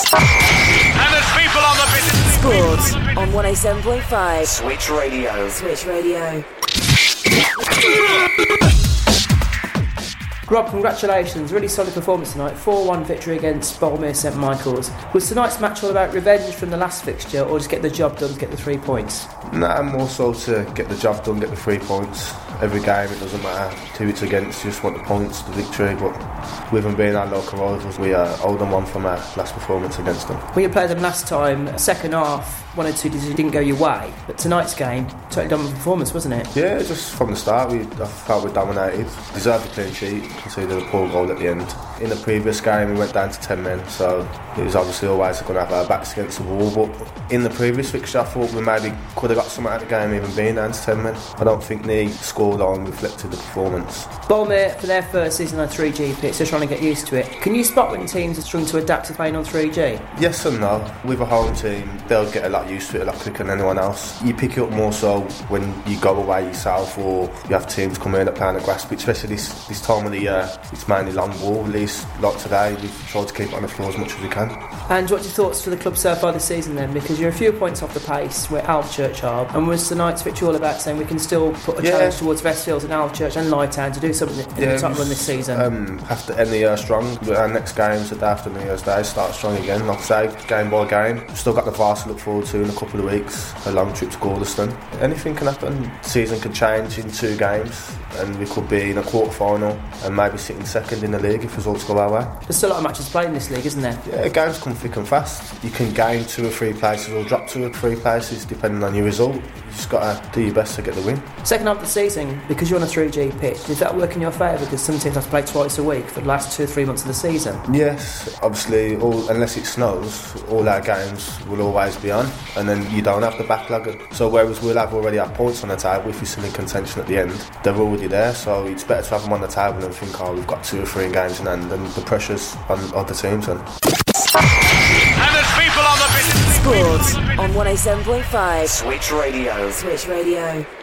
And there's people on the business. Sports on 107.5. Switch Radio. Switch Radio. Rob, congratulations. Really solid performance tonight. 4-1 victory against Bournemouth St Michael's. Was tonight's match all about revenge from the last fixture, or just get the job done to get the 3 points? Nah, more so to get the job done, get the 3 points. Every game, it doesn't matter who it's against, you just want the points, the victory. But with them being our local rivals, we owe them one from our last performance against them. When you played them last time, second half, 1 or 2 decisions didn't go your way, but tonight's game, totally dominant performance, wasn't it? Yeah, just from the start, I felt we dominated. Deserved a clean sheet, conceded a poor goal at the end. In the previous game, we went down to 10 men, so it was obviously always going to have our backs against the wall. But in the previous fixture, I thought we maybe could have got something out of the game, even being down to 10 men. I don't think the scoreline reflected the performance. Bournemouth, for their first season on 3G pitch, they're trying to get used to it. Can you spot when teams are struggling to adapt to playing on 3G? Yes and no. With a home team, they'll get a lot used to it a lot quicker than anyone else. You pick it up more so when you go away yourself, or you have teams come in that play on the grass pitch, especially this time of the year. It's mainly long ball, at least like today. We've tried to keep it on the floor as much as we can. And what's your thoughts for the club so far this season then? Because you're a few points off the pace with Alvechurch are, and was tonight's victory all about saying we can still put a challenge towards Westfields and Alvechurch and Lightown to do something in the top run this season? Have to end the year strong. Our next game's the day after New Year's Day, start strong again. Like I say, game by game. Still got the Vars to look forward to in a couple of weeks. A long trip to Gordeston. Anything can happen. Season can change in 2 games, and we could be in a quarter final and maybe sitting second in the league if results go our way. There's still a lot of matches played in this league, isn't there? Yeah, games come thick and fast. You can gain 2 or 3 places or drop 2 or 3 places depending on your result. You just got to do your best to get the win. Second half of the season, because you're on a 3G pitch, does that work in your favour? Because some teams have to play twice a week for the last 2 or 3 months of the season. Yes, obviously, unless it snows, all our games will always be on, and then you don't have the backlog. So whereas we'll have already our points on the table, if we're still in contention at the end, they're already there. So it's better to have them on the table and think, we've got 2 or 3 games in hand, and the pressure's on the teams then. And there's people on the business. Sports on 107.5. Switch Radio. Switch Radio.